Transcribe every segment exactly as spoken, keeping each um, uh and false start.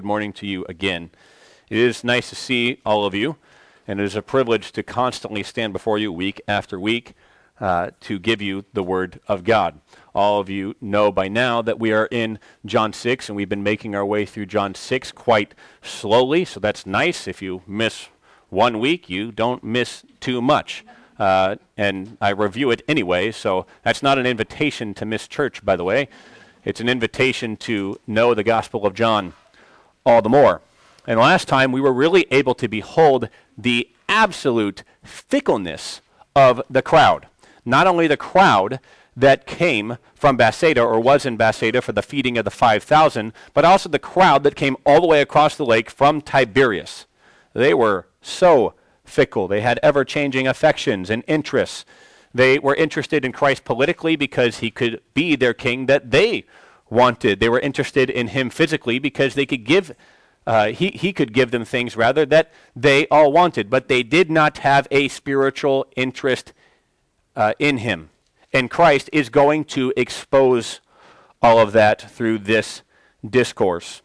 Good morning to you again. It is nice to see all of you, and it is a privilege to constantly stand before you week after week uh, to give you the Word of God. All of you know by now that we are in John six, and we've been making our way through John six quite slowly, so that's nice. If you miss one week, you don't miss too much. Uh, and I review it anyway, so that's not an invitation to miss church, by the way. It's an invitation to know the Gospel of John all the more. And last time we were really able to behold the absolute fickleness of the crowd. Not only the crowd that came from Bethsaida or was in Bethsaida for the feeding of the five thousand, but also the crowd that came all the way across the lake from Tiberias. They were so fickle. They had ever-changing affections and interests. They were interested in Christ politically because he could be their king that they wanted. They were interested in him physically because they could give, uh, he, he could give them things rather that they all wanted, but they did not have a spiritual interest uh, in him. And Christ is going to expose all of that through this discourse.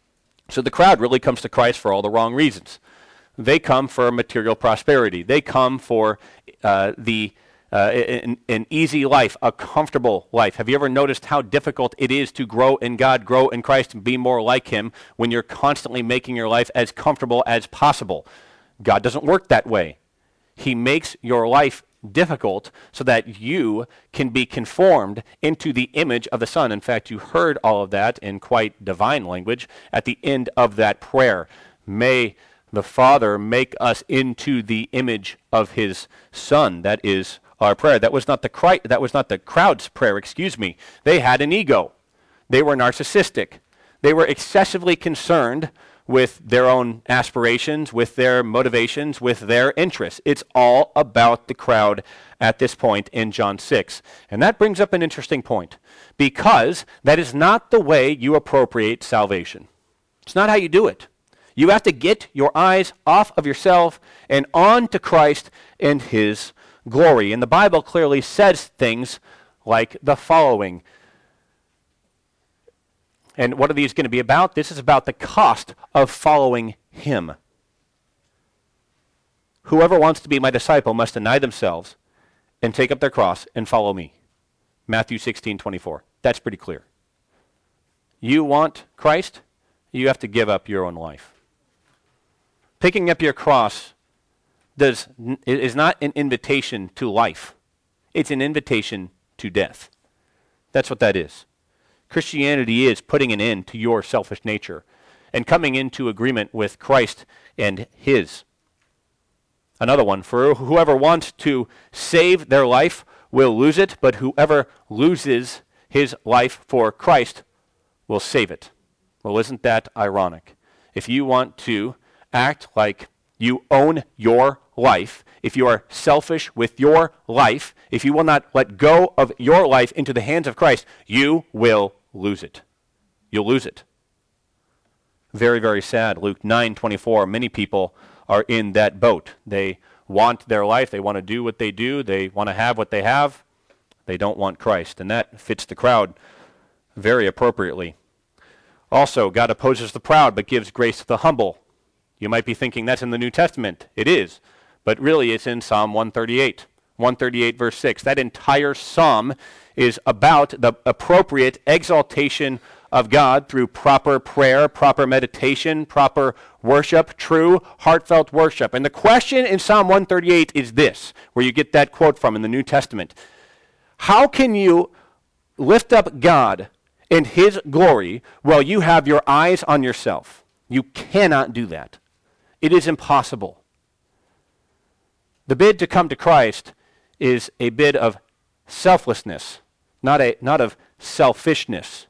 So the crowd really comes to Christ for all the wrong reasons. They come for material prosperity. They come for uh, the Uh, an, an easy life, a comfortable life. Have you ever noticed how difficult it is to grow in God, grow in Christ, and be more like him when you're constantly making your life as comfortable as possible? God doesn't work that way. He makes your life difficult so that you can be conformed into the image of the Son. In fact, you heard all of that in quite divine language at the end of that prayer. May the Father make us into the image of his Son. That is our prayer. That was not the cri- that was not the crowd's prayer, excuse me. They had an ego. They were narcissistic. They were excessively concerned with their own aspirations, with their motivations, with their interests. It's all about the crowd at this point in John six. And that brings up an interesting point, because that is not the way you appropriate salvation. It's not how you do it. You have to get your eyes off of yourself and on to Christ and his glory. And the Bible clearly says things like the following. And what are these going to be about? This is about the cost of following him. Whoever wants to be my disciple must deny themselves and take up their cross and follow me. Matthew sixteen twenty-four. That's pretty clear. You want Christ? You have to give up your own life. Picking up your cross does is not an invitation to life. It's an invitation to death. That's what that is. Christianity is putting an end to your selfish nature and coming into agreement with Christ and his. Another one, for whoever wants to save their life will lose it, but whoever loses his life for Christ will save it. Well, isn't that ironic? If you want to act like you own your life, if you are selfish with your life, if you will not let go of your life into the hands of Christ, you will lose it. You'll lose it. Very, very sad. Luke nine twenty-four, many people are in that boat. They want their life. They want to do what they do. They want to have what they have. They don't want Christ. And that fits the crowd very appropriately. Also, God opposes the proud but gives grace to the humble. You might be thinking that's in the New Testament. It is. But really it's in Psalm one thirty-eight. one thirty-eight verse six. That entire psalm is about the appropriate exaltation of God through proper prayer, proper meditation, proper worship, true heartfelt worship. And the question in Psalm one thirty-eight is this, where you get that quote from in the New Testament. How can you lift up God in his glory while you have your eyes on yourself? You cannot do that. It is impossible. The bid to come to Christ is a bid of selflessness, not a not of selfishness.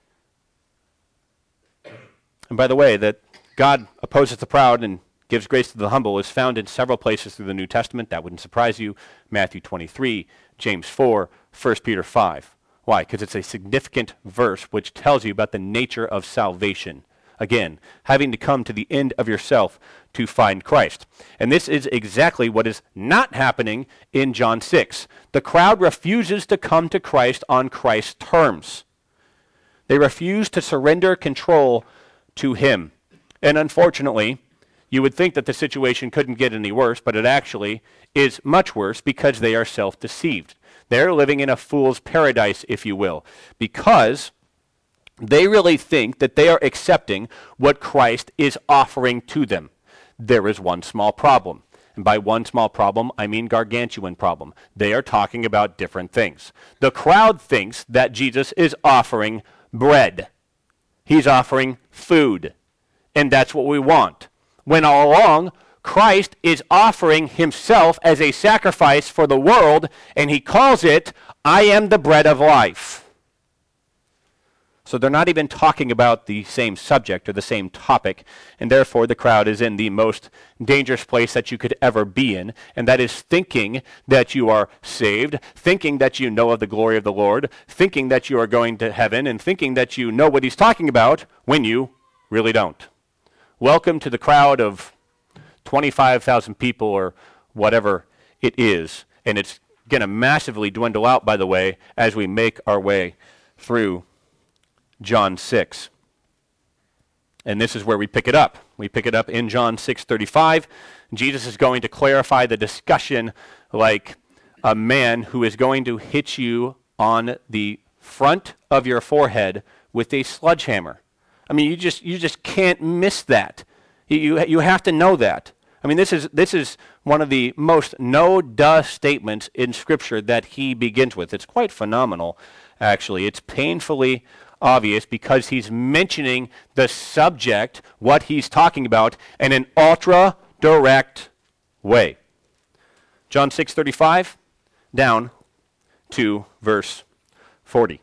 And by the way, that God opposes the proud and gives grace to the humble is found in several places through the New Testament. That wouldn't surprise you. Matthew twenty-three, James four, First Peter five. Why? Because it's a significant verse which tells you about the nature of salvation. Again, having to come to the end of yourself to find Christ. And this is exactly what is not happening in John six. The crowd refuses to come to Christ on Christ's terms. They refuse to surrender control to him. And unfortunately, you would think that the situation couldn't get any worse, but it actually is much worse because they are self-deceived. They're living in a fool's paradise, if you will, because they really think that they are accepting what Christ is offering to them. There is one small problem. And by one small problem, I mean gargantuan problem. They are talking about different things. The crowd thinks that Jesus is offering bread. He's offering food. And that's what we want. When all along, Christ is offering himself as a sacrifice for the world, and he calls it, I am the bread of life. So they're not even talking about the same subject or the same topic, and therefore the crowd is in the most dangerous place that you could ever be in, and that is thinking that you are saved, thinking that you know of the glory of the Lord, thinking that you are going to heaven, and thinking that you know what he's talking about when you really don't. Welcome to the crowd of twenty-five thousand people or whatever it is, and it's going to massively dwindle out, by the way, as we make our way through John six. And this is where we pick it up. We pick it up in John six thirty-five. Jesus is going to clarify the discussion like a man who is going to hit you on the front of your forehead with a sledgehammer. I mean, you just you just can't miss that. You you, you have to know that. I mean, this is this is one of the most no-duh statements in Scripture that he begins with. It's quite phenomenal, actually. It's painfully obvious because he's mentioning the subject, what he's talking about, in an ultra-direct way. John six thirty-five, down to verse forty.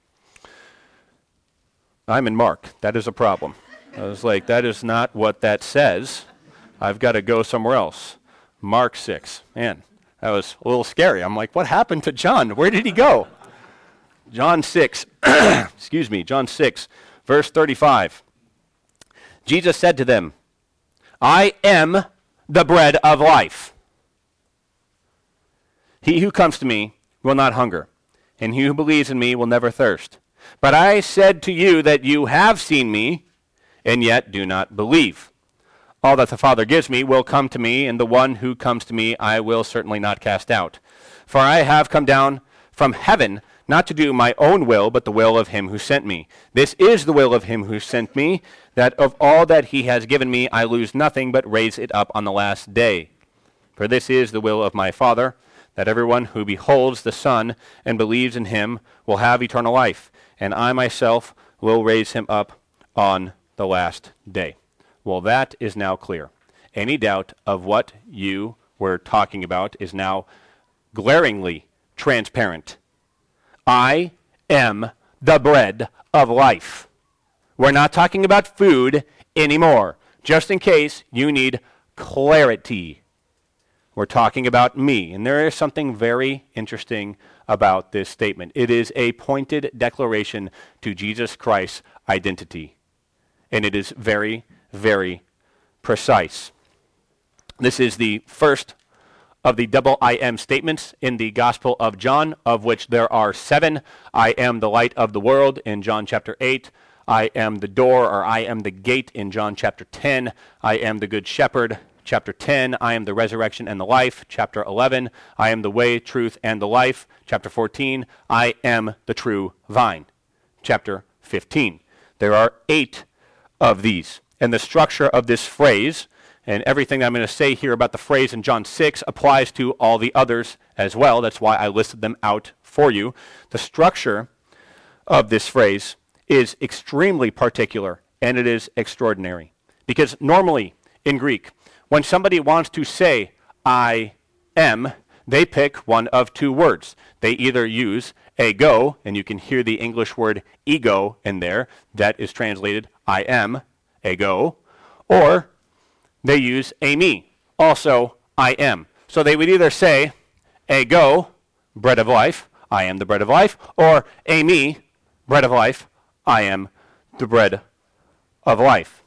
I'm in Mark. That is a problem. I was like, that is not what that says. I've got to go somewhere else. Mark six. Man, that was a little scary. I'm like, what happened to John? Where did he go? John six, excuse me, John six, verse thirty-five. Jesus said to them, I am the bread of life. He who comes to me will not hunger, and he who believes in me will never thirst. But I said to you that you have seen me, and yet do not believe. All that the Father gives me will come to me, and the one who comes to me I will certainly not cast out. For I have come down from heaven, not to do my own will, but the will of him who sent me. This is the will of him who sent me, that of all that he has given me I lose nothing, but raise it up on the last day. For this is the will of my Father, that everyone who beholds the Son and believes in him will have eternal life, and I myself will raise him up on the last day. Well, that is now clear. Any doubt of what you were talking about is now glaringly transparent. I am the bread of life. We're not talking about food anymore. Just in case you need clarity. We're talking about me. And there is something very interesting about this statement. It is a pointed declaration to Jesus Christ's identity. And it is very, very precise. This is the first of the double I am statements in the Gospel of John, of which there are seven. I am the light of the world in John chapter eight. I am the door, or I am the gate in John chapter ten. I am the good shepherd, chapter ten. I am the resurrection and the life, chapter eleven. I am the way, truth, and the life, chapter fourteen. I am the true vine, chapter fifteen. There are eight of these. And the structure of this phrase, and everything I'm going to say here about the phrase in John six applies to all the others as well. That's why I listed them out for you. The structure of this phrase is extremely particular, and it is extraordinary. Because normally in Greek, when somebody wants to say, I am, they pick one of two words. They either use ego, and you can hear the English word ego in there. That is translated I am, ego, or they use eimi, also I am. So they would either say, ego, bread of life, I am the bread of life, or eimi, bread of life, I am the bread of life.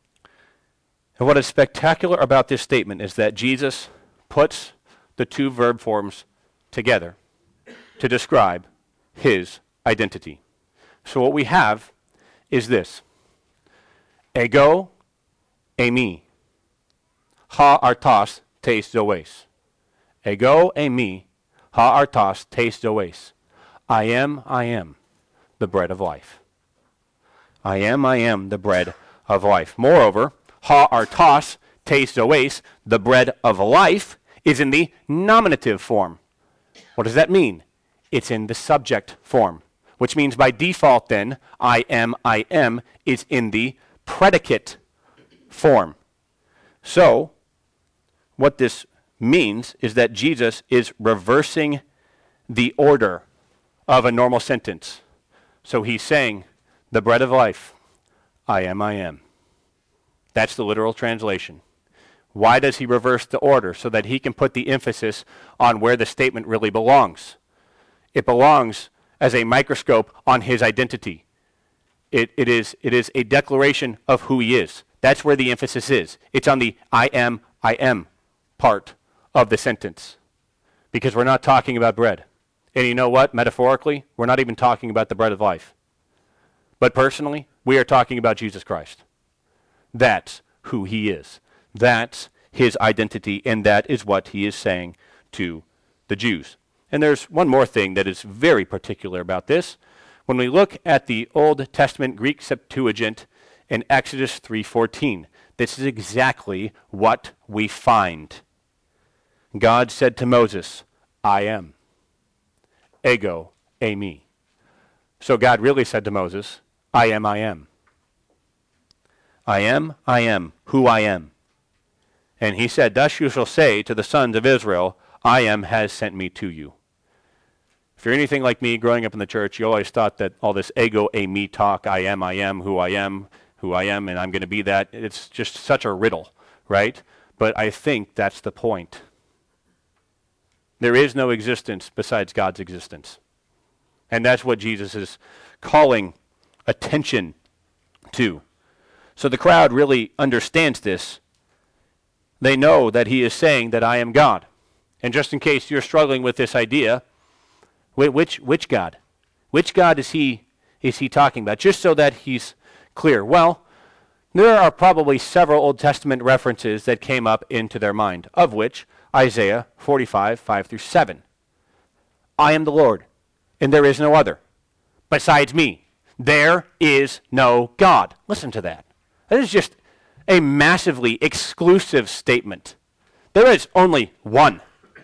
And what is spectacular about this statement is that Jesus puts the two verb forms together to describe his identity. So what we have is this. Ego, eimi. Ha artos tes zoes. Ego, eimi. Ha artos tes zoes. I am, I am the bread of life. I am, I am the bread of life. Moreover, ha artos tes zoes, the bread of life, is in the nominative form. What does that mean? It's in the subject form, which means by default then, I am, I am is in the predicate form. So, what this means is that Jesus is reversing the order of a normal sentence. So he's saying, the bread of life, I am, I am. That's the literal translation. Why does he reverse the order? So that he can put the emphasis on where the statement really belongs. It belongs as a microscope on his identity. It, it, is, it is a declaration of who he is. That's where the emphasis is. It's on the I am, I am part of the sentence. Because we're not talking about bread. And you know what? Metaphorically, we're not even talking about the bread of life. But personally, we are talking about Jesus Christ. That's who he is. That's his identity, and that is what he is saying to the Jews. And there's one more thing that is very particular about this. When we look at the Old Testament Greek Septuagint in Exodus three fourteen, this is exactly what we find. God said to Moses, I am. Ego, eimi. So God really said to Moses, I am, I am. I am, I am, who I am. And he said, thus you shall say to the sons of Israel, I am has sent me to you. If you're anything like me, growing up in the church, you always thought that all this ego, eimi talk, I am, I am, who I am, who I am, and I'm going to be that, it's just such a riddle, right? But I think that's the point. There is no existence besides God's existence. And that's what Jesus is calling attention to. So the crowd really understands this. They know that he is saying that I am God. And just in case you're struggling with this idea, which which God? Which God is he is he talking about? Just so that he's clear. Well, there are probably several Old Testament references that came up into their mind, of which Isaiah forty-five, five through seven. I am the Lord, and there is no other. Besides me, there is no God. Listen to that. That is just a massively exclusive statement. There is only one.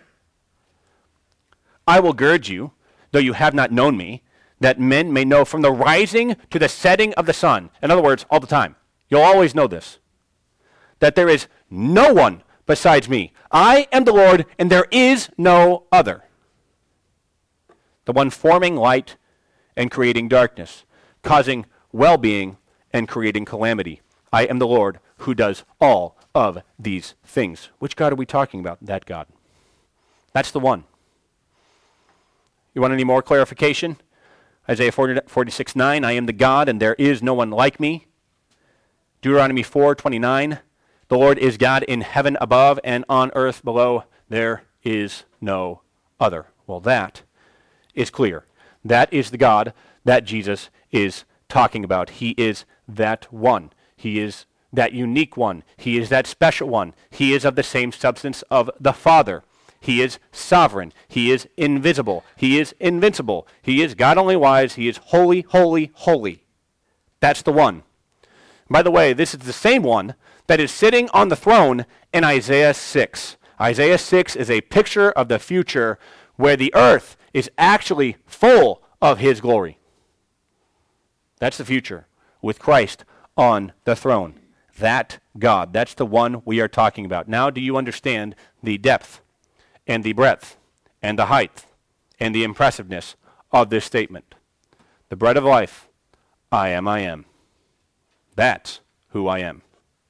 I will gird you, though you have not known me, that men may know from the rising to the setting of the sun. In other words, all the time. You'll always know this. That there is no one besides me. I am the Lord, and there is no other. The one forming light and creating darkness, causing well-being and creating calamity. I am the Lord who does all of these things. Which God are we talking about? That God. That's the one. You want any more clarification? Isaiah forty-six, nine, I am the God, and there is no one like me. Deuteronomy four, twenty-nine, the Lord is God in heaven above and on earth below. There is no other. Well, that is clear. That is the God that Jesus is talking about. He is that one. He is that unique one. He is that special one. He is of the same substance of the Father. He is sovereign. He is invisible. He is invincible. He is God only wise. He is holy, holy, holy. That's the one. By the way, this is the same one that is sitting on the throne in Isaiah six. Isaiah six is a picture of the future where the earth is actually full of his glory. That's the future with Christ on the throne. That God, that's the one we are talking about. Now do you understand the depth and the breadth and the height and the impressiveness of this statement? The bread of life, I am, I am. That's who I am.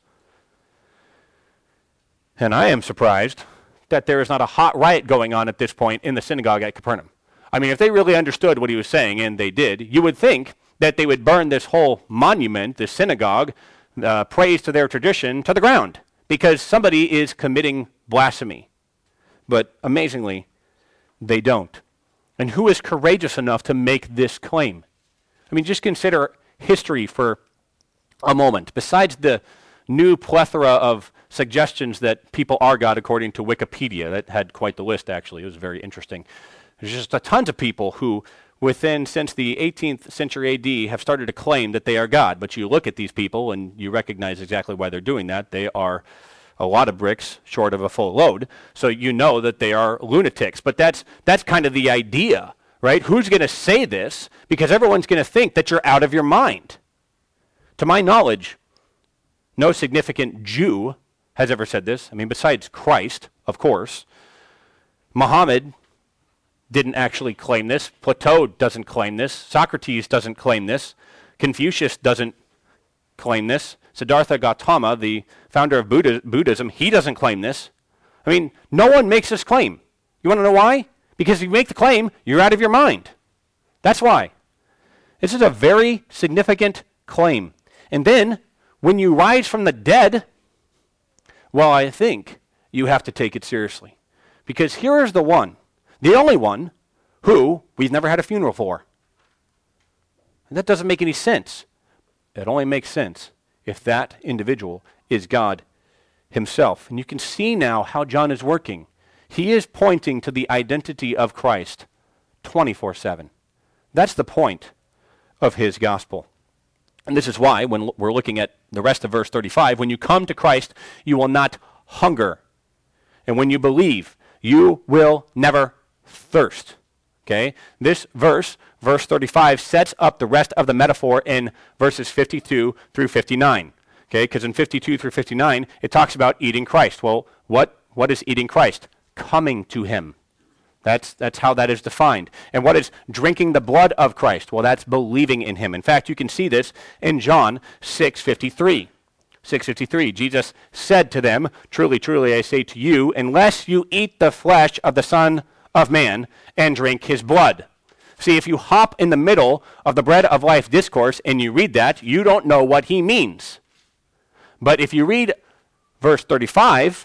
And I am surprised that there is not a hot riot going on at this point in the synagogue at Capernaum. I mean, if they really understood what he was saying, and they did, you would think that they would burn this whole monument, this synagogue, uh, praise to their tradition, to the ground, because somebody is committing blasphemy. But amazingly, they don't. And who is courageous enough to make this claim? I mean, just consider history for a moment. Besides the new plethora of suggestions that people are God according to Wikipedia, that had quite the list actually, it was very interesting. There's just a tons of people who within, since the eighteenth century A D, have started to claim that they are God. But you look at these people and you recognize exactly why they're doing that. They are a lot of bricks short of a full load. So you know that they are lunatics. But that's that's kind of the idea, right? Who's going to say this? Because everyone's going to think that you're out of your mind. To my knowledge, no significant Jew has ever said this. I mean, besides Christ, of course. Muhammad didn't actually claim this. Plato doesn't claim this. Socrates doesn't claim this. Confucius doesn't claim this. Siddhartha Gautama, the founder of Buddha, Buddhism, he doesn't claim this. I mean, no one makes this claim. You want to know why? Because if you make the claim, you're out of your mind. That's why. This is a very significant claim. And then, when you rise from the dead, well, I think you have to take it seriously. Because here is the one, the only one, who we've never had a funeral for. And that doesn't make any sense. It only makes sense if that individual is God himself. And you can see now how John is working. He is pointing to the identity of Christ twenty-four seven. That's the point of his gospel. And this is why, when we're looking at the rest of verse thirty-five, when you come to Christ, you will not hunger. And when you believe, you will never thirst. Okay? This verse, verse thirty-five, sets up the rest of the metaphor in verses fifty-two through fifty-nine. Okay? Because in fifty-two through fifty-nine, it talks about eating Christ. Well, what, what is eating Christ? Coming to him. That's, that's how that is defined. And what is drinking the blood of Christ? Well, that's believing in him. In fact, you can see this in John six fifty-three. six fifty-three, Jesus said to them, "Truly, truly, I say to you, unless you eat the flesh of the Son of Man and drink his blood." See, if you hop in the middle of the bread of life discourse and you read that, you don't know what he means. But if you read verse thirty-five,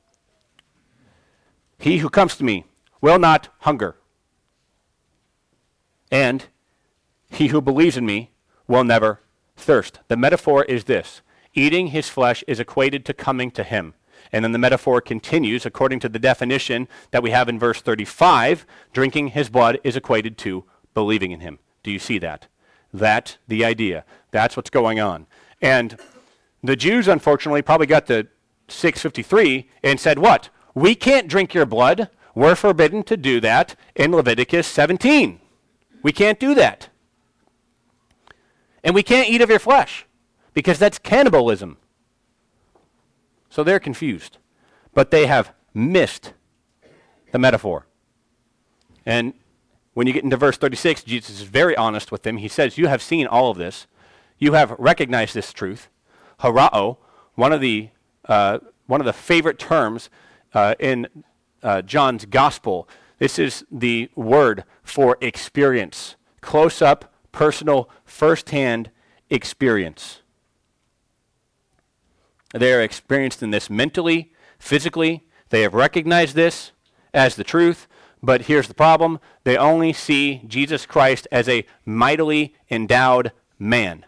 "He who comes to me will not hunger, and he who believes in me will never thirst." The metaphor is this. Eating his flesh is equated to coming to him. And then the metaphor continues, according to the definition that we have in verse thirty-five, drinking his blood is equated to believing in him. Do you see that? That's the idea. That's what's going on. And the Jews, unfortunately, probably got to six fifty-three and said, what? We can't drink your blood. We're forbidden to do that in Leviticus seventeen. We can't do that. And we can't eat of your flesh because that's cannibalism. So they're confused. But they have missed the metaphor. And when you get into verse thirty-six, Jesus is very honest with them. He says, you have seen all of this. You have recognized this truth. Harao, one of the, uh, one of the favorite terms uh, in Uh, John's gospel. This is the word for experience. Close up, personal, first-hand experience. They are experienced in this mentally, physically. They have recognized this as the truth, but here's the problem. They only see Jesus Christ as a mightily endowed man.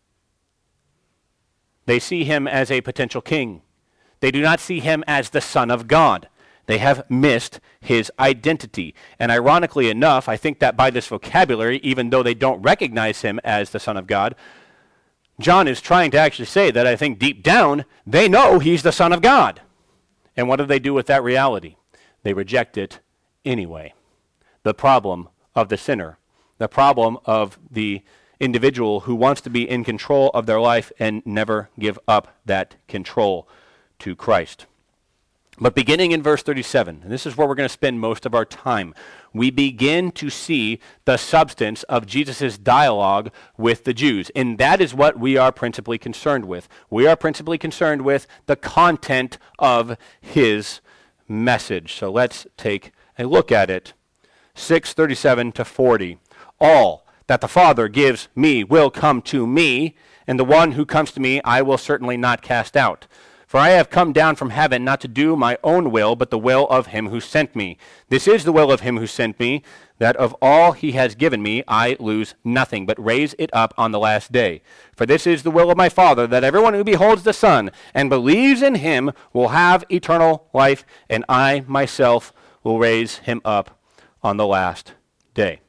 They see him as a potential king. They do not see him as the Son of God. They have missed his identity. And ironically enough, I think that by this vocabulary, even though they don't recognize him as the Son of God, John is trying to actually say that I think deep down, they know he's the Son of God. And what do they do with that reality? They reject it anyway. The problem of the sinner, the problem of the individual who wants to be in control of their life and never give up that control to Christ. But beginning in verse thirty-seven, and this is where we're going to spend most of our time, we begin to see the substance of Jesus' dialogue with the Jews. And that is what we are principally concerned with. We are principally concerned with the content of his message. So let's take a look at it. six thirty-seven to forty. All that the Father gives me will come to me, and the one who comes to me I will certainly not cast out. For I have come down from heaven not to do my own will, but the will of him who sent me. This is the will of him who sent me, that of all he has given me I lose nothing, but raise it up on the last day. For this is the will of my Father, that everyone who beholds the Son and believes in him will have eternal life, and I myself will raise him up on the last day.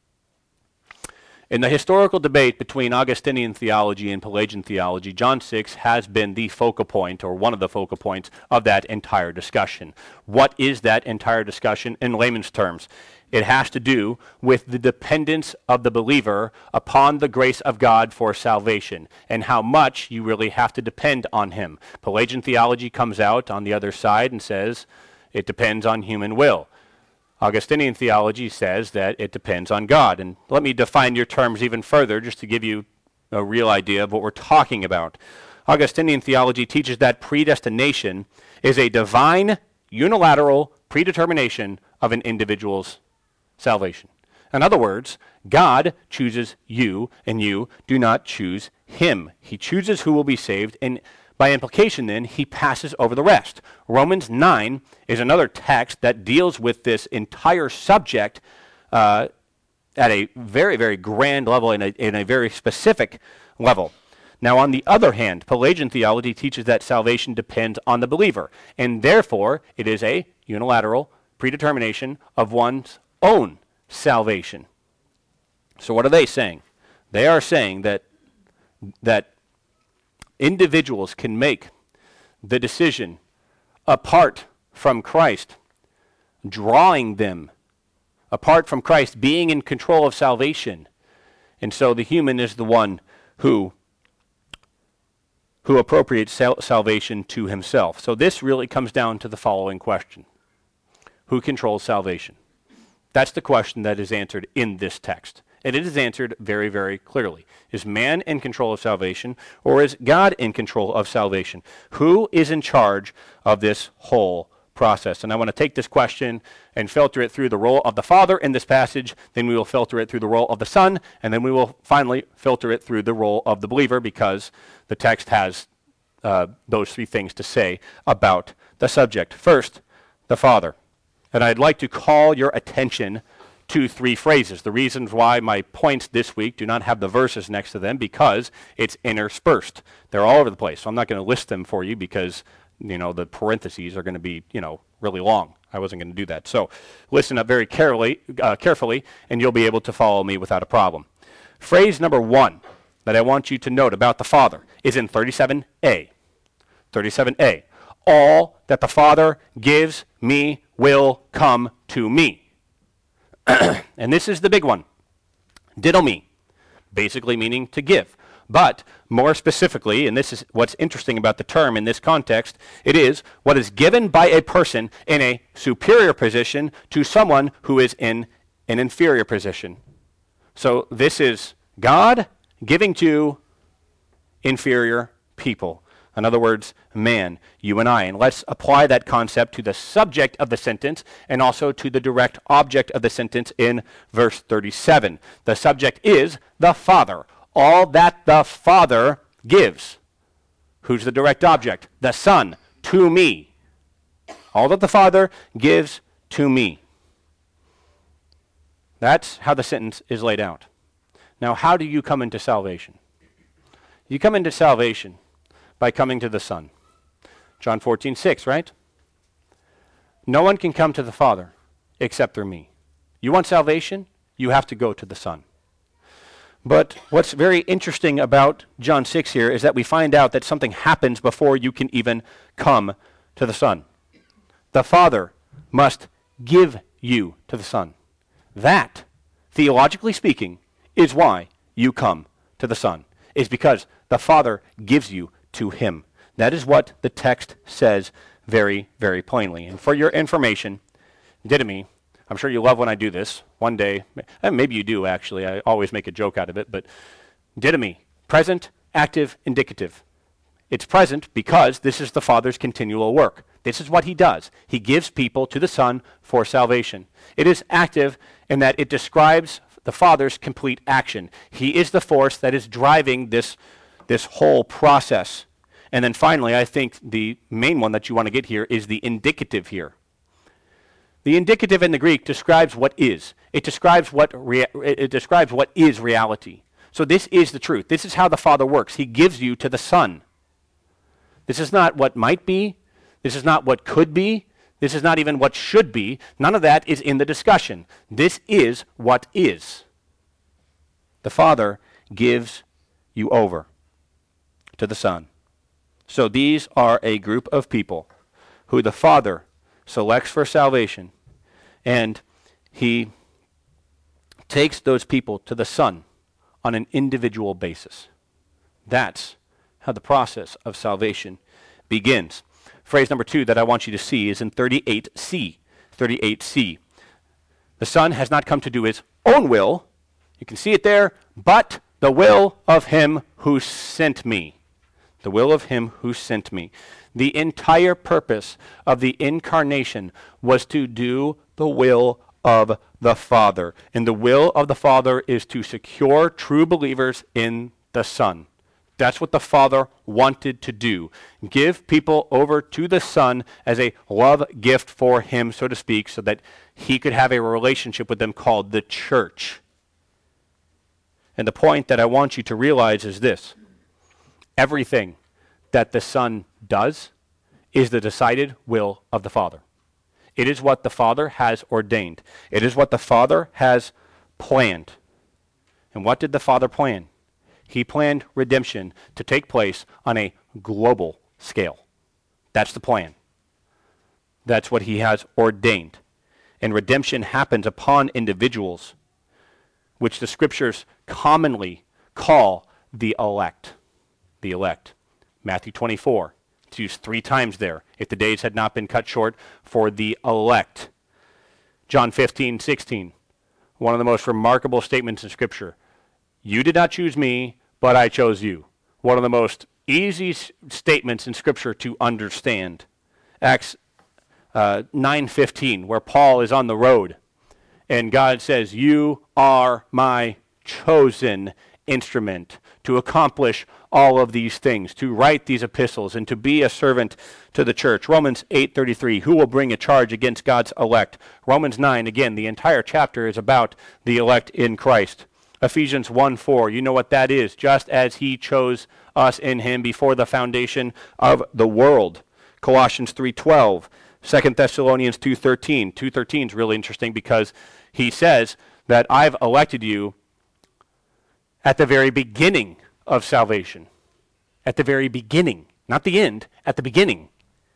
In the historical debate between Augustinian theology and Pelagian theology, John six has been the focal point, or one of the focal points, of that entire discussion. What is that entire discussion in layman's terms? It has to do with the dependence of the believer upon the grace of God for salvation, and how much you really have to depend on him. Pelagian theology comes out on the other side and says it depends on human will. Augustinian theology says that it depends on God. And let me define your terms even further just to give you a real idea of what we're talking about. Augustinian theology teaches that predestination is a divine, unilateral predetermination of an individual's salvation. In other words, God chooses you, and you do not choose him. He chooses who will be saved, and by implication, then, he passes over the rest. Romans nine is another text that deals with this entire subject uh, at a very, very grand level, in a, in a very specific level. Now, on the other hand, Pelagian theology teaches that salvation depends on the believer, and therefore it is a unilateral predetermination of one's own salvation. So what are they saying? They are saying that that individuals can make the decision apart from Christ, drawing them apart from Christ, being in control of salvation. And so the human is the one who who appropriates sal- salvation to himself. So this really comes down to the following question. Who controls salvation? That's the question that is answered in this text. And it is answered very, very clearly. Is man in control of salvation, or is God in control of salvation? Who is in charge of this whole process? And I want to take this question and filter it through the role of the Father in this passage, then we will filter it through the role of the Son, and then we will finally filter it through the role of the believer, because the text has uh, those three things to say about the subject. First, the Father. And I'd like to call your attention to three phrases. The reasons why my points this week do not have the verses next to them, because it's interspersed. They're all over the place. So I'm not going to list them for you because, you know, the parentheses are going to be, you know, really long. I wasn't going to do that. So listen up very carefully, uh, carefully, and you'll be able to follow me without a problem. Phrase number one that I want you to note about the Father is in thirty-seven A. thirty-seven A. All that the Father gives me will come to me. And this is the big one. Didomi, basically meaning to give. But more specifically, and this is what's interesting about the term in this context, it is what is given by a person in a superior position to someone who is in an inferior position. So this is God giving to inferior people. In other words, man, you and I. And let's apply that concept to the subject of the sentence and also to the direct object of the sentence in verse thirty-seven. The subject is the Father. All that the Father gives. Who's the direct object? The Son, to me. All that the Father gives to me. That's how the sentence is laid out. Now, how do you come into salvation? You come into salvation by coming to the Son. John fourteen six, right? No one can come to the Father except through me. You want salvation? You have to go to the Son. But what's very interesting about John six here is that we find out that something happens before you can even come to the Son. The Father must give you to the Son. That, theologically speaking, is why you come to the Son, is because the Father gives you to him. That is what the text says very, very plainly. And for your information, didomi, I'm sure you love when I do this. One day, and maybe you do actually, I always make a joke out of it, but didomi, present, active, indicative. It's present because this is the Father's continual work. This is what he does. He gives people to the Son for salvation. It is active in that it describes the Father's complete action. He is the force that is driving this, this whole process. And then finally, I think the main one that you want to get here is the indicative here. The indicative in the Greek describes what is. It describes what rea- it describes what is reality. So this is the truth. This is how the Father works. He gives you to the Son. This is not what might be. This is not what could be. This is not even what should be. None of that is in the discussion. This is what is. The Father gives you over to the Son. So these are a group of people who the Father selects for salvation, and he takes those people to the Son on an individual basis. That's how the process of salvation begins. Phrase number two that I want you to see is in thirty-eight C. thirty-eight C. The Son has not come to do his own will. You can see it there, but the will of him who sent me. The will of him who sent me. The entire purpose of the incarnation was to do the will of the Father. And the will of the Father is to secure true believers in the Son. That's what the Father wanted to do. Give people over to the Son as a love gift for him, so to speak, so that he could have a relationship with them called the church. And the point that I want you to realize is this. Everything that the Son does is the decided will of the Father. It is what the Father has ordained. It is what the Father has planned. And what did the Father plan? He planned redemption to take place on a global scale. That's the plan. That's what he has ordained. And redemption happens upon individuals, which the Scriptures commonly call the elect. The elect. Matthew twenty-four. It's used three times there. If the days had not been cut short for the elect. John fifteen, sixteen. One of the most remarkable statements in Scripture. You did not choose me, but I chose you. One of the most easy s- statements in Scripture to understand. Acts uh, nine fifteen, where Paul is on the road, and God says, you are my chosen instrument to accomplish all of these things, to write these epistles, and to be a servant to the church. Romans eight thirty-three, who will bring a charge against God's elect? Romans nine, again, the entire chapter is about the elect in Christ. Ephesians one four, you know what that is, just as he chose us in him before the foundation of the world. Colossians three twelve, Second Thessalonians two thirteen. two thirteen is really interesting because he says that I've elected you at the very beginning of salvation. At the very beginning. Not the end, at the beginning.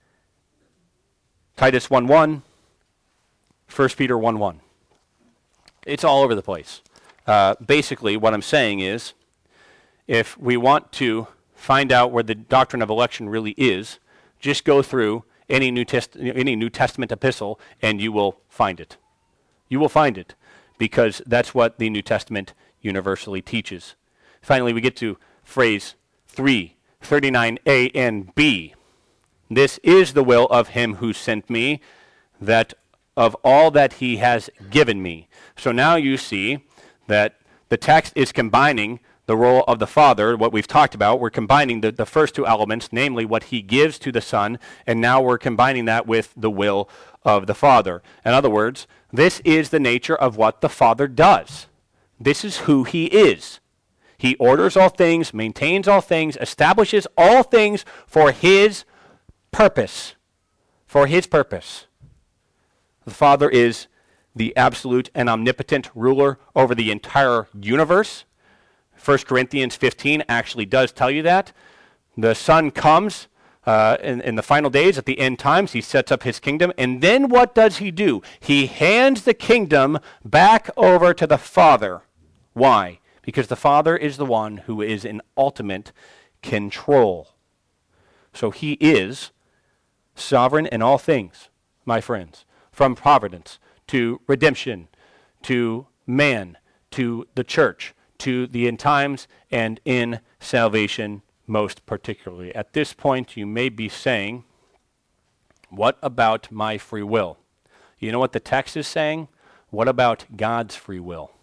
Titus one one, First Peter one one. It's all over the place. Uh, basically, what I'm saying is, if we want to find out where the doctrine of election really is, just go through any New, Test- any New Testament epistle and you will find it. You will find it, because that's what the New Testament universally teaches. Finally, we get to phrase three, thirty-nine A and B. This is the will of him who sent me, that of all that he has given me. So now you see that the text is combining the role of the Father, what we've talked about. We're combining the, the first two elements, namely what he gives to the Son, and now we're combining that with the will of the Father. In other words, this is the nature of what the Father does. This is who he is. He orders all things, maintains all things, establishes all things for his purpose. For his purpose. The Father is the absolute and omnipotent ruler over the entire universe. First Corinthians fifteen actually does tell you that. The Son comes uh, in, in the final days, at the end times. He sets up his kingdom. And then what does he do? He hands the kingdom back over to the Father. Why? Because the Father is the one who is in ultimate control. So he is sovereign in all things, my friends, from providence to redemption, to man, to the church, to the end times, and in salvation most particularly. At this point, you may be saying, what about my free will? You know what the text is saying? What about God's free will?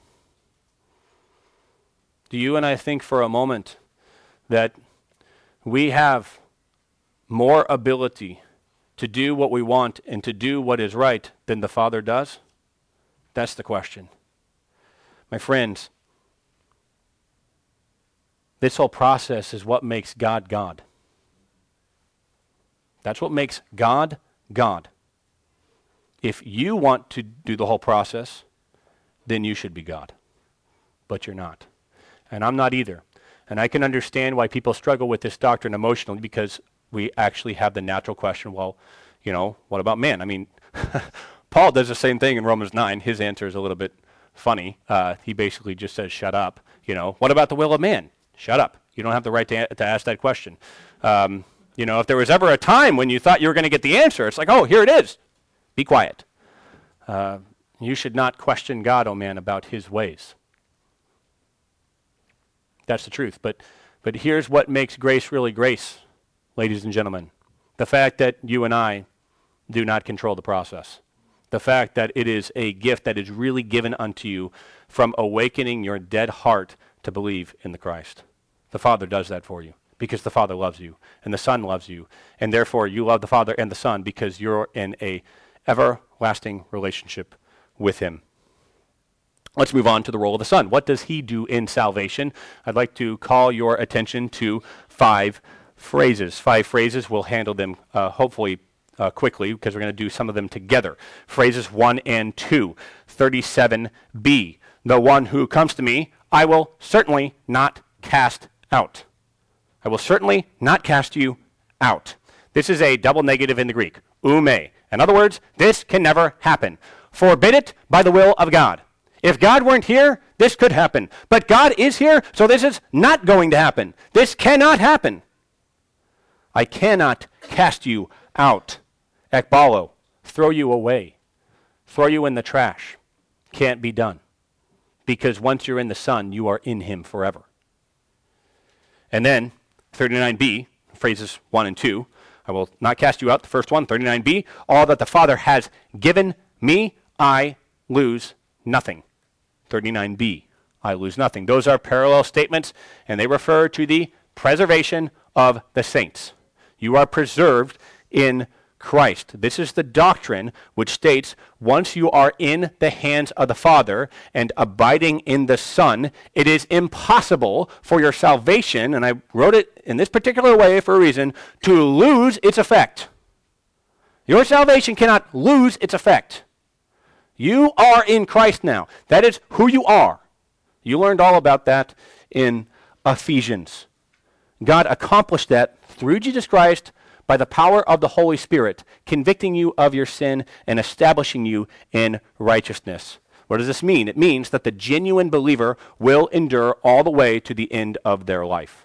Do you and I think for a moment that we have more ability to do what we want and to do what is right than the Father does? That's the question. My friends, this whole process is what makes God God. That's what makes God God. If you want to do the whole process, then you should be God. But you're not. And I'm not either. And I can understand why people struggle with this doctrine emotionally, because we actually have the natural question, well, you know, what about man? I mean, Paul does the same thing in Romans nine. His answer is a little bit funny. Uh, he basically just says, shut up. You know, what about the will of man? Shut up. You don't have the right to, a- to ask that question. Um, you know, if there was ever a time when you thought you were going to get the answer, it's like, oh, here it is. Be quiet. Uh, you should not question God, O man, about his ways. That's the truth. But, but here's what makes grace really grace, ladies and gentlemen. The fact that you and I do not control the process. The fact that it is a gift that is really given unto you from awakening your dead heart to believe in the Christ. The Father does that for you because the Father loves you and the Son loves you. And therefore you love the Father and the Son because you're in a everlasting relationship with him. Let's move on to the role of the Son. What does he do in salvation? I'd like to call your attention to five phrases. Five phrases. We'll handle them uh, hopefully uh, quickly because we're going to do some of them together. Phrases one and two. thirty-seven b. The one who comes to me, I will certainly not cast out. I will certainly not cast you out. This is a double negative in the Greek. Ume. In other words, this can never happen. Forbid it by the will of God. If God weren't here, this could happen. But God is here, so this is not going to happen. This cannot happen. I cannot cast you out. Ekbalo, throw you away. Throw you in the trash. Can't be done. Because once you're in the Son, you are in him forever. And then, thirty-nine b, phrases one and two. I will not cast you out. The first one, thirty-nine b. All that the Father has given me, I lose nothing. thirty-nine b, I lose nothing. Those are parallel statements, and they refer to the preservation of the saints. You are preserved in Christ. This is the doctrine which states once you are in the hands of the Father and abiding in the Son, it is impossible for your salvation, and I wrote it in this particular way for a reason, to lose its effect. Your salvation cannot lose its effect. You are in Christ now. That is who you are. You learned all about that in Ephesians. God accomplished that through Jesus Christ by the power of the Holy Spirit, convicting you of your sin and establishing you in righteousness. What does this mean? It means that the genuine believer will endure all the way to the end of their life.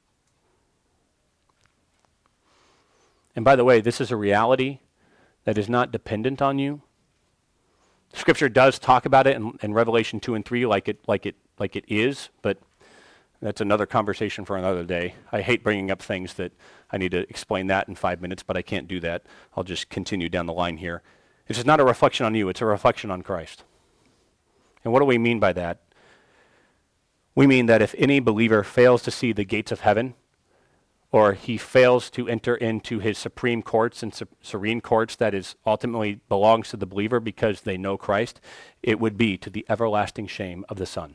And by the way, this is a reality that is not dependent on you. Scripture does talk about it in, in Revelation two and three like it, like, it, like it is, but that's another conversation for another day. I hate bringing up things that I need to explain that in five minutes, but I can't do that. I'll just continue down the line here. This is not a reflection on you. It's a reflection on Christ. And what do we mean by that? We mean that if any believer fails to see the gates of heaven, or he fails to enter into his supreme courts and su- serene courts that is ultimately belongs to the believer because they know Christ, it would be to the everlasting shame of the Son.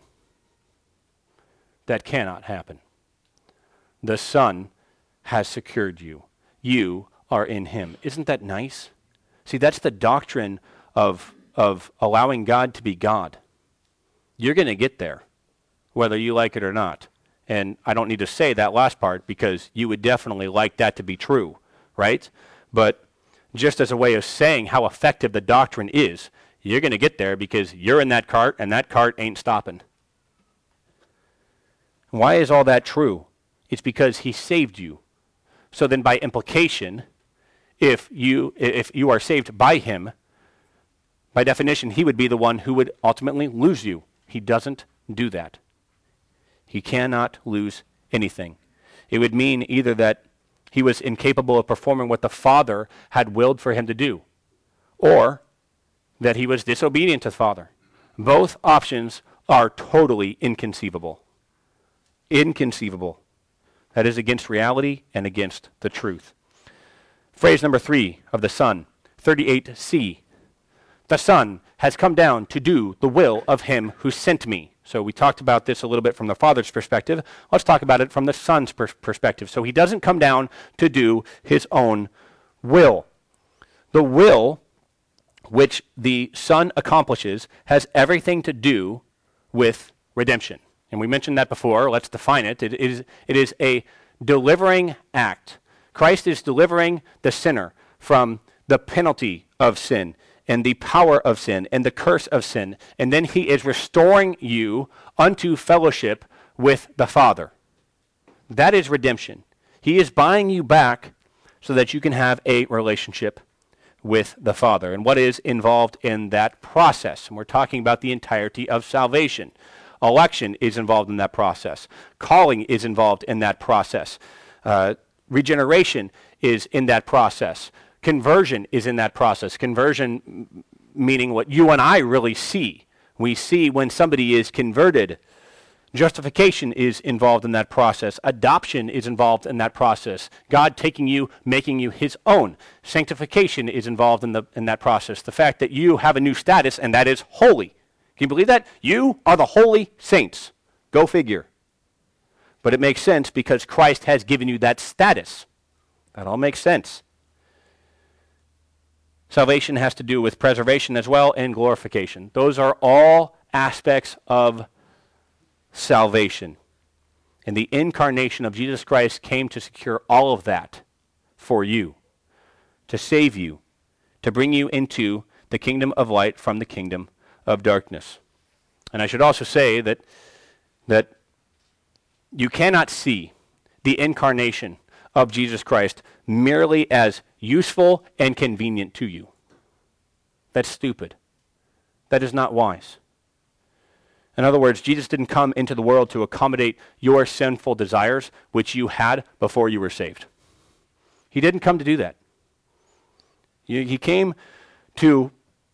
That cannot happen. The Son has secured you. You are in him. Isn't that nice? See, that's the doctrine of, of allowing God to be God. You're going to get there, whether you like it or not. And I don't need to say that last part because you would definitely like that to be true, right? But just as a way of saying how effective the doctrine is, you're going to get there because you're in that cart and that cart ain't stopping. Why is all that true? It's because he saved you. So then by implication, if you if you are saved by him, by definition, he would be the one who would ultimately lose you. He doesn't do that. He cannot lose anything. It would mean either that he was incapable of performing what the Father had willed for him to do, or that he was disobedient to the Father. Both options are totally inconceivable. Inconceivable. That is against reality and against the truth. Phrase number three of the Son, thirty-eight C. The Son has come down to do the will of him who sent me. So we talked about this a little bit from the Father's perspective. Let's talk about it from the Son's per- perspective. So he doesn't come down to do his own will. The will which the Son accomplishes has everything to do with redemption. And we mentioned that before. Let's define it. It is, it is a delivering act. Christ is delivering the sinner from the penalty of sin and the power of sin and the curse of sin. And then he is restoring you unto fellowship with the Father. That is redemption. He is buying you back so that you can have a relationship with the Father. And what is involved in that process? And we're talking about the entirety of salvation. Election is involved in that process. Calling is involved in that process. Uh, regeneration is in that process. Conversion is in that process. Conversion meaning what you and I really see. We see when somebody is converted. Justification is involved in that process. Adoption is involved in that process. God taking you, making you his own. Sanctification is involved in, the, in that process. The fact that you have a new status, and that is holy. Can you believe that? You are the holy saints. Go figure. But it makes sense because Christ has given you that status. That all makes sense. Salvation has to do with preservation as well and glorification. Those are all aspects of salvation. And the incarnation of Jesus Christ came to secure all of that for you, to save you, to bring you into the kingdom of light from the kingdom of darkness. And I should also say that, that you cannot see the incarnation of Jesus Christ merely as useful and convenient to you. That's stupid. That is not wise. In other words, Jesus didn't come into the world to accommodate your sinful desires, which you had before you were saved. He didn't come to do that. He came to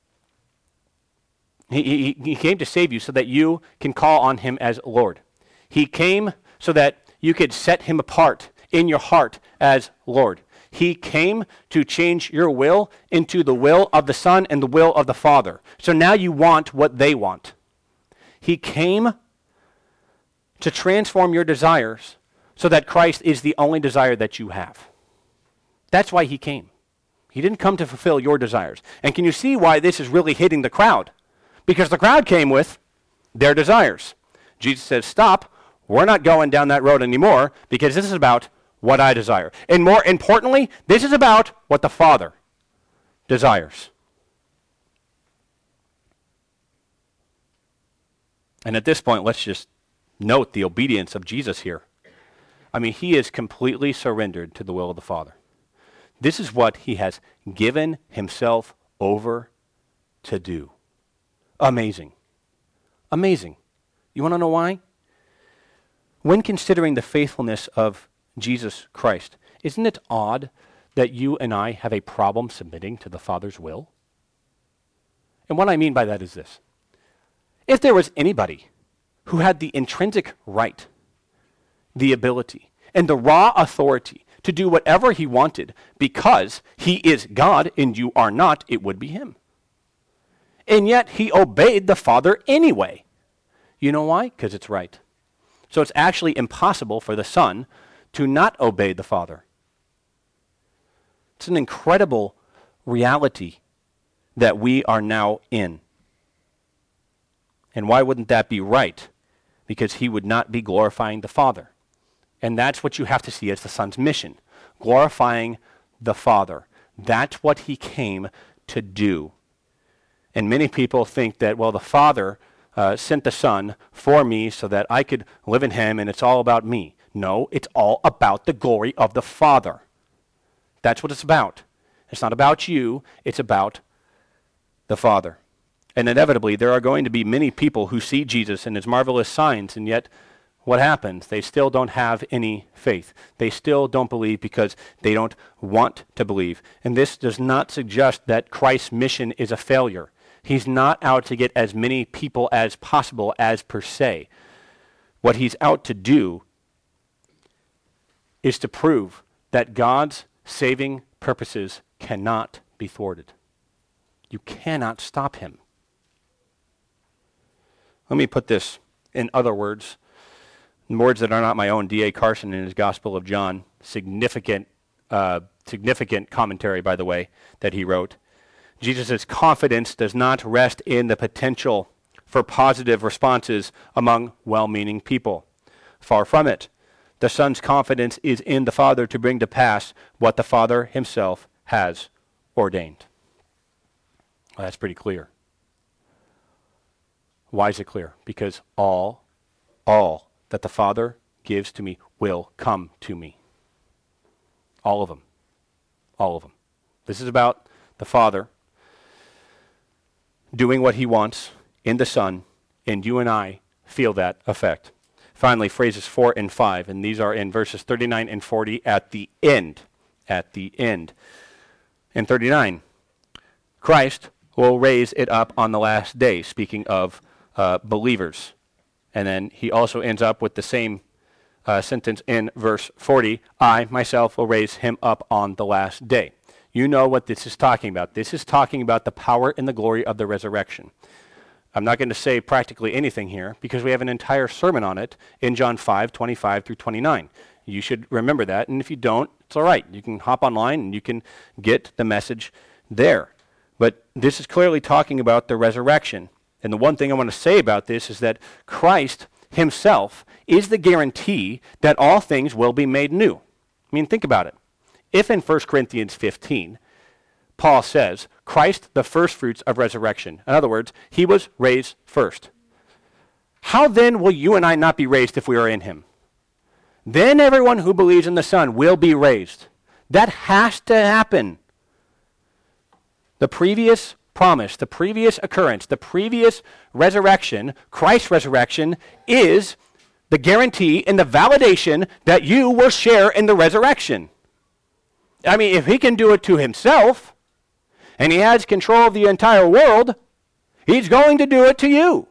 he, he, he came to save you so that you can call on him as Lord. He came so that you could set him apart in your heart as Lord. He came to change your will into the will of the Son and the will of the Father. So now you want what they want. He came to transform your desires so that Christ is the only desire that you have. That's why he came. He didn't come to fulfill your desires. And can you see why this is really hitting the crowd? Because the crowd came with their desires. Jesus says, stop, we're not going down that road anymore because this is about what I desire. And more importantly, this is about what the Father desires. And at this point, let's just note the obedience of Jesus here. I mean, he is completely surrendered to the will of the Father. This is what he has given himself over to do. Amazing. Amazing. You want to know why? When considering the faithfulness of Jesus Christ, isn't it odd that you and I have a problem submitting to the Father's will? And what I mean by that is this. If there was anybody who had the intrinsic right, the ability, and the raw authority to do whatever he wanted because he is God and you are not, it would be him. And yet he obeyed the Father anyway. You know why? Because it's right. So it's actually impossible for the Son to not obey the Father. It's an incredible reality that we are now in. And why wouldn't that be right? Because he would not be glorifying the Father. And that's what you have to see as the Son's mission, glorifying the Father. That's what he came to do. And many people think that, well, the Father uh, sent the Son for me so that I could live in him and it's all about me. No, it's all about the glory of the Father. That's what it's about. It's not about you, it's about the Father. And inevitably, there are going to be many people who see Jesus and his marvelous signs, and yet what happens? They still don't have any faith. They still don't believe because they don't want to believe. And this does not suggest that Christ's mission is a failure. He's not out to get as many people as possible as per se. What he's out to do is to prove that God's saving purposes cannot be thwarted. You cannot stop him. Let me put this in other words, in words that are not my own. D A Carson in his Gospel of John, significant, uh, significant commentary, by the way, that he wrote. Jesus' confidence does not rest in the potential for positive responses among well-meaning people. Far from it. The Son's confidence is in the Father to bring to pass what the Father himself has ordained. Well, that's pretty clear. Why is it clear? Because all, all that the Father gives to me will come to me. All of them. All of them. This is about the Father doing what he wants in the Son, and you and I feel that effect. Finally, phrases four and five, and these are in verses thirty-nine and forty at the end. At the end. In thirty-nine, Christ will raise it up on the last day, speaking of uh, believers. And then he also ends up with the same uh, sentence in verse forty, I myself will raise him up on the last day. You know what this is talking about. This is talking about the power and the glory of the resurrection. I'm not going to say practically anything here because we have an entire sermon on it in John five, twenty-five through twenty-nine. You should remember that, and if you don't, it's all right. You can hop online and you can get the message there. But this is clearly talking about the resurrection. And the one thing I want to say about this is that Christ himself is the guarantee that all things will be made new. I mean, think about it. If in First Corinthians fifteen, Paul says, Christ the firstfruits of resurrection. In other words, he was raised first. How then will you and I not be raised if we are in him? Then everyone who believes in the Son will be raised. That has to happen. The previous promise, the previous occurrence, the previous resurrection, Christ's resurrection, is the guarantee and the validation that you will share in the resurrection. I mean, if he can do it to himself, and he has control of the entire world, he's going to do it to you.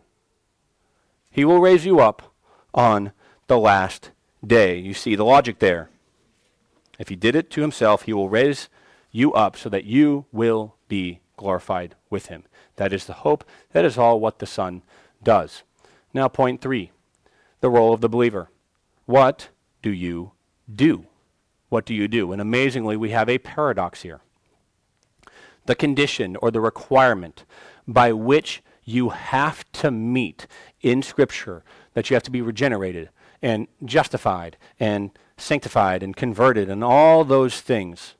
He will raise you up on the last day. You see the logic there. If he did it to himself, he will raise you up so that you will be glorified with him. That is the hope. That is all what the Son does. Now, point three, the role of the believer. What do you do? What do you do? And amazingly, we have a paradox here. The condition or the requirement by which you have to meet in Scripture, that you have to be regenerated and justified and sanctified and converted and all those things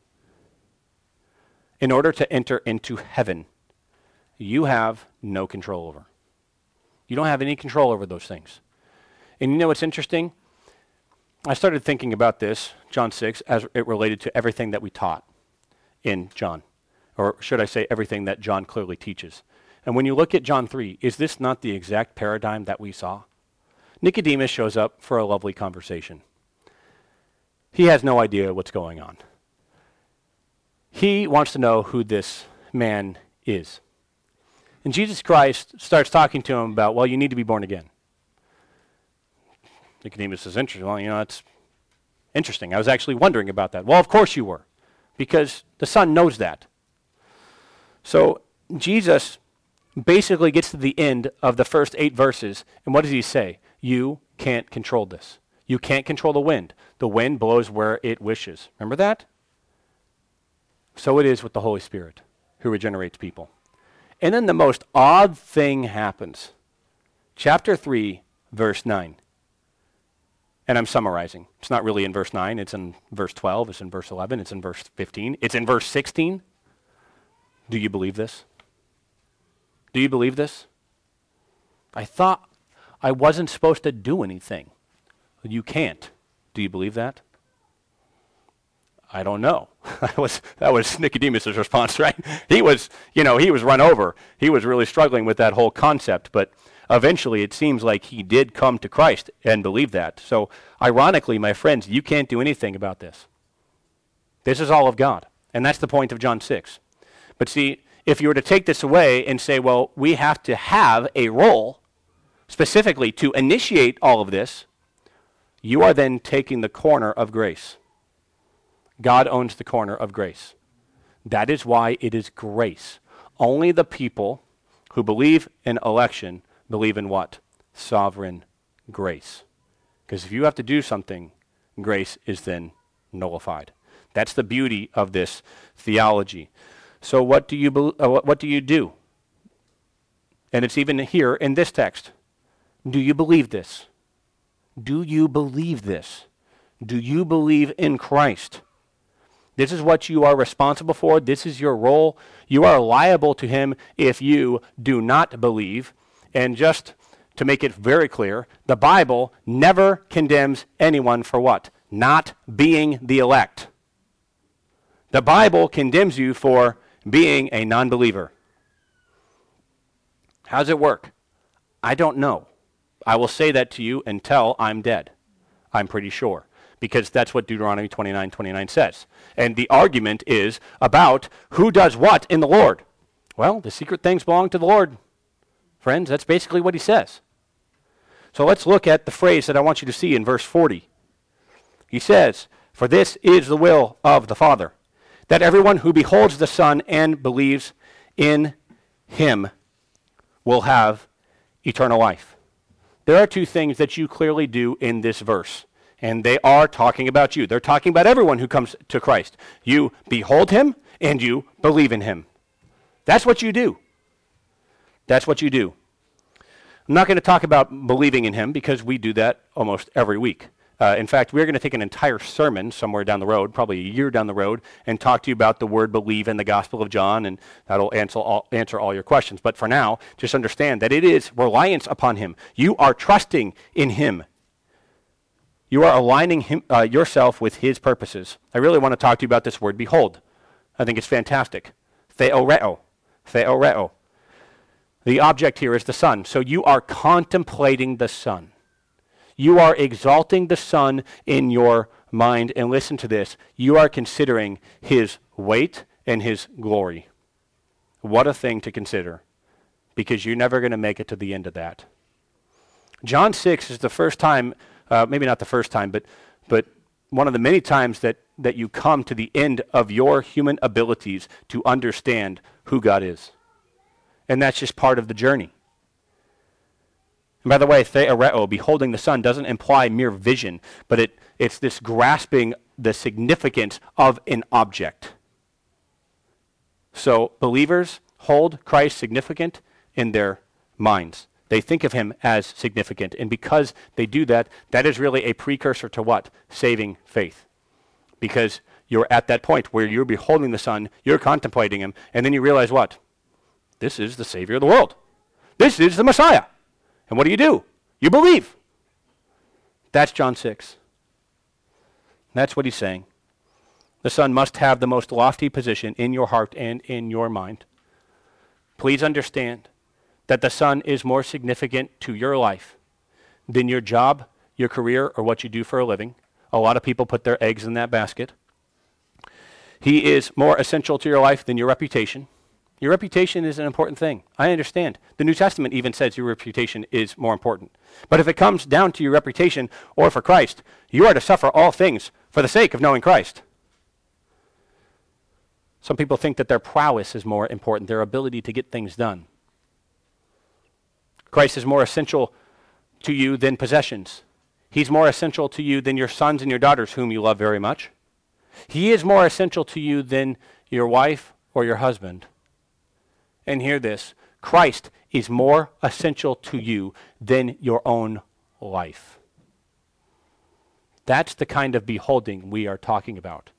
in order to enter into heaven, you have no control over. You don't have any control over those things. And you know what's interesting? I started thinking about this, John six, as it related to everything that we taught in John. Or should I say everything that John clearly teaches. And when you look at John three, is this not the exact paradigm that we saw? Nicodemus shows up for a lovely conversation. He has no idea what's going on. He wants to know who this man is. And Jesus Christ starts talking to him about, well, you need to be born again. Nicodemus is interested. Well, you know, it's interesting. I was actually wondering about that. Well, of course you were, because the Son knows that. So Jesus basically gets to the end of the first eight verses, and what does he say? You can't control this. You can't control the wind. The wind blows where it wishes. Remember that? So it is with the Holy Spirit who regenerates people. And then the most odd thing happens. Chapter three, verse nine. And I'm summarizing. It's not really in verse nine. It's in verse twelve. It's in verse eleven. It's in verse fifteen. It's in verse sixteen. Do you believe this? Do you believe this? I thought I wasn't supposed to do anything. You can't. Do you believe that? I don't know. that was that was Nicodemus' response, right? He was, you know, he was run over. He was really struggling with that whole concept, but eventually it seems like he did come to Christ and believe that. So ironically, my friends, you can't do anything about this. This is all of God, and that's the point of John six. But see, if you were to take this away and say, well, we have to have a role specifically to initiate all of this, you are then taking the corner of grace. God owns the corner of grace. That is why it is grace. Only the people who believe in election believe in what? Sovereign grace. Because if you have to do something, grace is then nullified. That's the beauty of this theology. So what do you be, uh, what do you do? And it's even here in this text. Do you believe this? Do you believe this? Do you believe in Christ? This is what you are responsible for. This is your role. You are liable to him if you do not believe. And just to make it very clear, the Bible never condemns anyone for what? Not being the elect. The Bible condemns you for being a non-believer. How does it work? I don't know. I will say that to you until I'm dead. I'm pretty sure. Because that's what Deuteronomy twenty-nine twenty-nine says. And the argument is about who does what in the Lord. Well, the secret things belong to the Lord. Friends, that's basically what he says. So let's look at the phrase that I want you to see in verse forty. He says, "For this is the will of the Father, that everyone who beholds the Son and believes in him will have eternal life." There are two things that you clearly do in this verse, and they are talking about you. They're talking about everyone who comes to Christ. You behold him and you believe in him. That's what you do. That's what you do. I'm not going to talk about believing in him because we do that almost every week. Uh, in fact, we're going to take an entire sermon somewhere down the road, probably a year down the road, and talk to you about the word believe in the Gospel of John, and that'll answer all, answer all your questions. But for now, just understand that it is reliance upon him. You are trusting in him. You are aligning him, uh, yourself with his purposes. I really want to talk to you about this word, behold. I think it's fantastic. Theoreo. Theoreo. The object here is the Son. So you are contemplating the Son. You are exalting the Son in your mind. And listen to this. You are considering his weight and his glory. What a thing to consider. Because you're never going to make it to the end of that. John six is the first time, uh, maybe not the first time, but but one of the many times that, that you come to the end of your human abilities to understand who God is. And that's just part of the journey. And by the way, theoreo, beholding the Son, doesn't imply mere vision, but it, it's this grasping the significance of an object. So believers hold Christ significant in their minds. They think of him as significant. And because they do that, that is really a precursor to what? Saving faith. Because you're at that point where you're beholding the Son, you're contemplating him, and then you realize what? This is the Savior of the world. This is the Messiah. And what do you do? You believe. That's John six. That's what he's saying. The Son must have the most lofty position in your heart and in your mind. Please understand that the Son is more significant to your life than your job, your career, or what you do for a living. A lot of people put their eggs in that basket. He is more essential to your life than your reputation. Your reputation is an important thing. I understand. The New Testament even says your reputation is more important. But if it comes down to your reputation or for Christ, you are to suffer all things for the sake of knowing Christ. Some people think that their prowess is more important, their ability to get things done. Christ is more essential to you than possessions. He's more essential to you than your sons and your daughters, whom you love very much. He is more essential to you than your wife or your husband. And hear this, Christ is more essential to you than your own life. That's the kind of beholding we are talking about.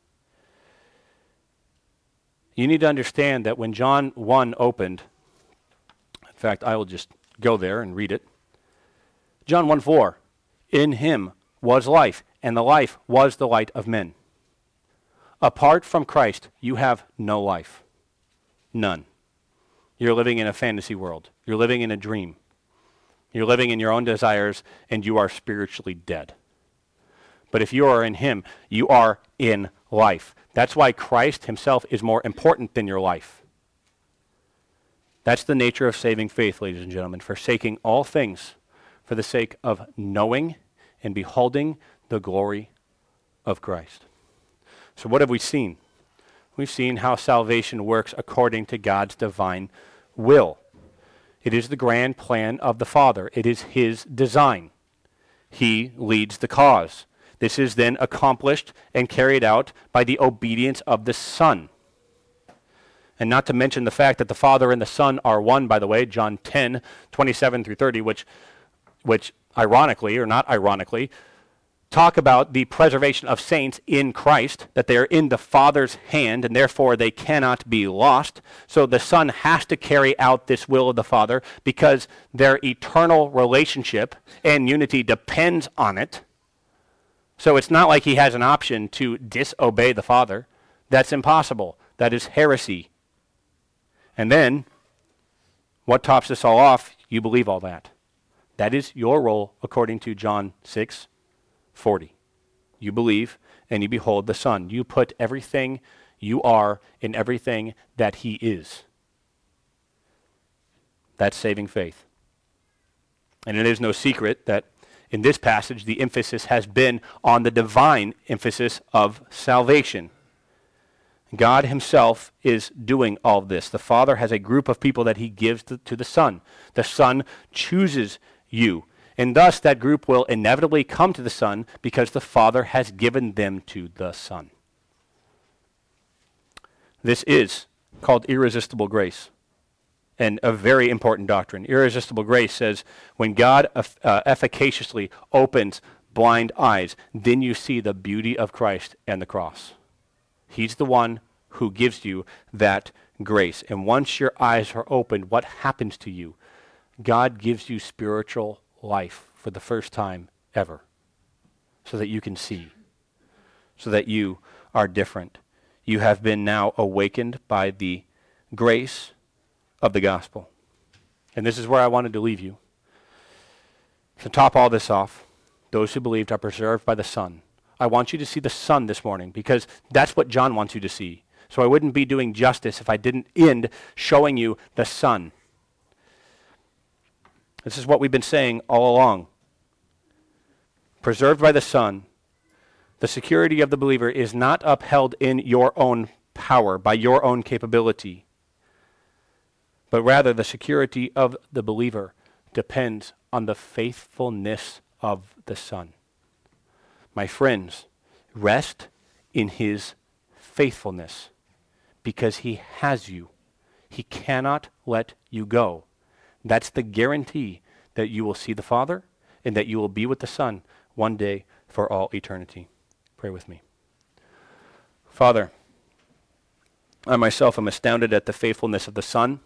You need to understand that when John one opened, in fact, I will just go there and read it. John one four, in him was life, and the life was the light of men. Apart from Christ, you have no life. None. You're living in a fantasy world. You're living in a dream. You're living in your own desires, and you are spiritually dead. But if you are in him, you are in life. That's why Christ himself is more important than your life. That's the nature of saving faith, ladies and gentlemen, forsaking all things for the sake of knowing and beholding the glory of Christ. So what have we seen? we've seen how salvation works according to God's divine will. It is the grand plan of the Father. It is his design. He leads the cause. This is then accomplished and carried out by the obedience of the Son. And not to mention the fact that the Father and the Son are one, by the way, John ten, twenty-seven through thirty, which, which ironically, or not ironically, talk about the preservation of saints in Christ, that they are in the Father's hand, and therefore they cannot be lost. So the Son has to carry out this will of the Father because their eternal relationship and unity depends on it. So it's not like he has an option to disobey the Father. That's impossible. That is heresy. And then, what tops this all off? You believe all that. That is your role according to John six forty. You believe and you behold the Son. You put everything you are in everything that he is. That's saving faith. And it is no secret that in this passage, the emphasis has been on the divine emphasis of salvation. God himself is doing all this. The Father has a group of people that he gives to, to the Son. The Son chooses you. And thus that group will inevitably come to the Son because the Father has given them to the Son. This is called irresistible grace, and a very important doctrine. Irresistible grace says when God uh, efficaciously opens blind eyes, then you see the beauty of Christ and the cross. He's the one who gives you that grace. And once your eyes are opened, what happens to you? God gives you spiritual life for the first time ever, so that you can see, so that you are different. You have been now awakened by the grace of the gospel. And this is where I wanted to leave you. To top all this off, those who believed are preserved by the Son. I want you to see the Son this morning because that's what John wants you to see. So I wouldn't be doing justice if I didn't end showing you the Son. This is what we've been saying all along. Preserved by the Son, the security of the believer is not upheld in your own power, by your own capability, but rather the security of the believer depends on the faithfulness of the Son. My friends, rest in his faithfulness because he has you. He cannot let you go. That's the guarantee that you will see the Father and that you will be with the Son one day for all eternity. Pray with me. Father, I myself am astounded at the faithfulness of the Son.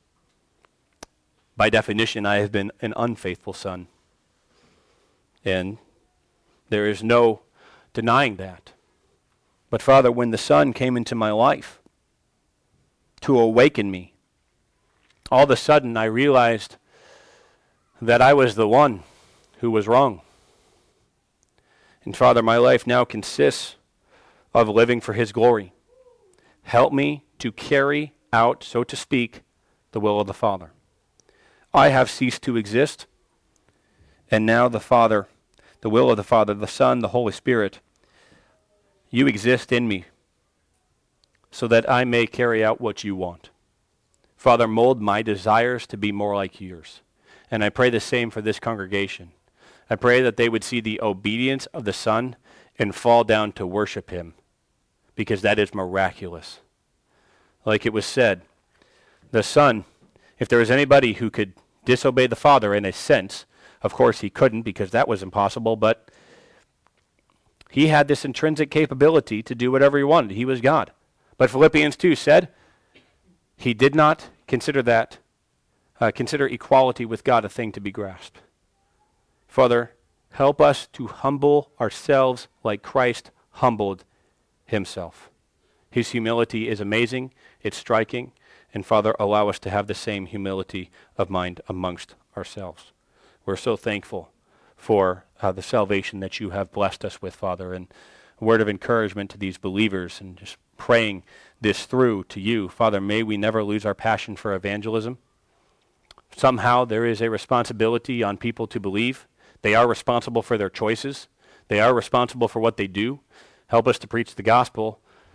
By definition, I have been an unfaithful son. And there is no denying that. But Father, when the Son came into my life to awaken me, all of a sudden I realized that I was the one who was wrong. And Father, my life now consists of living for his glory. Help me to carry out, so to speak, the will of the Father. I have ceased to exist, and now the Father, the will of the Father, the Son, the Holy Spirit, you exist in me so that I may carry out what you want. Father, mold my desires to be more like yours. And I pray the same for this congregation. I pray that they would see the obedience of the Son and fall down to worship him, because that is miraculous. Like it was said, the Son, if there was anybody who could disobey the Father in a sense, of course he couldn't because that was impossible, but he had this intrinsic capability to do whatever he wanted. He was God. But Philippians two said he did not consider that, uh, consider equality with God a thing to be grasped. Father, help us to humble ourselves like Christ humbled himself. His humility is amazing. It's striking. And Father, allow us to have the same humility of mind amongst ourselves. We're so thankful for uh, the salvation that you have blessed us with, Father, and a word of encouragement to these believers and just praying this through to you. Father, may we never lose our passion for evangelism. Somehow there is a responsibility on people to believe. They are responsible for their choices. They are responsible for what they do. Help us to preach the gospel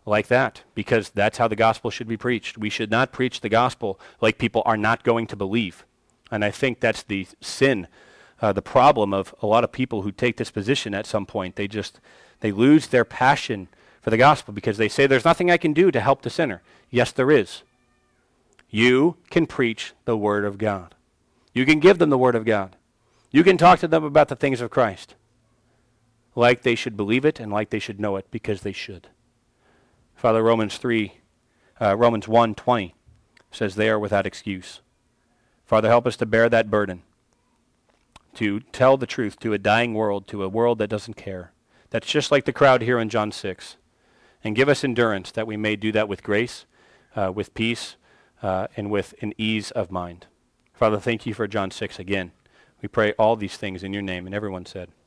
like that, because that's how the gospel should be preached. We should not preach the gospel like people are not going to believe. And I think that's the sin, uh, the problem of a lot of people who take this position at some point. They just, they lose their passion for the gospel because they say, there's nothing I can do to help the sinner. Yes, there is. You can preach the word of God. You can give them the word of God. You can talk to them about the things of Christ, like they should believe it and like they should know it, because they should. Father, Romans three, uh, Romans one twenty says they are without excuse. Father, help us to bear that burden, to tell the truth to a dying world, to a world that doesn't care. That's just like the crowd here in John six. And give us endurance that we may do that with grace, uh, with peace, uh, and with an ease of mind. Father, thank you for John six again. We pray all these things in your name, and everyone said,